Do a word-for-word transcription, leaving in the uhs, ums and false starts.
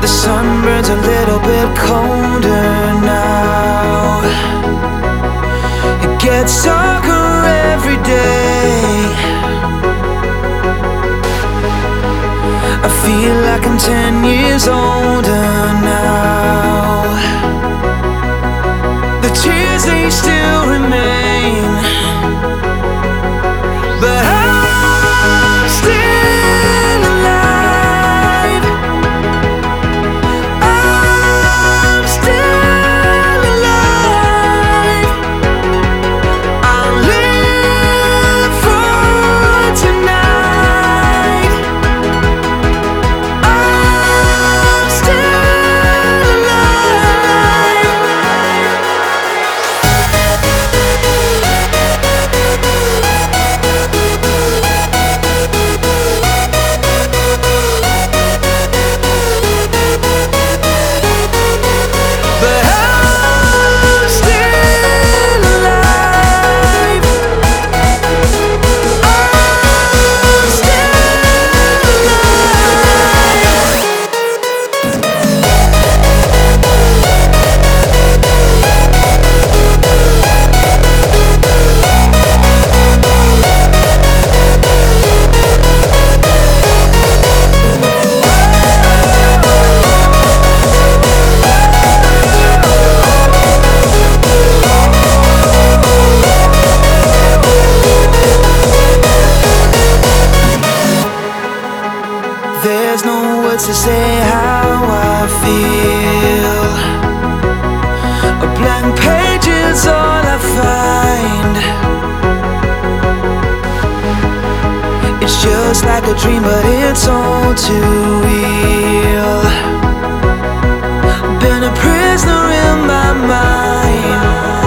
The sun burns a little bit colder now. It gets darker every day. I feel like I'm ten years older now. The tears, they still remain, but I'm still alive. I'm still alive. I'll live for tonight. I'm still alive. But I'm still alive. I'm still There's no words to say how I feel. A blank page is all I find. It's just like a dream, but it's all too real. Been a prisoner in my mind.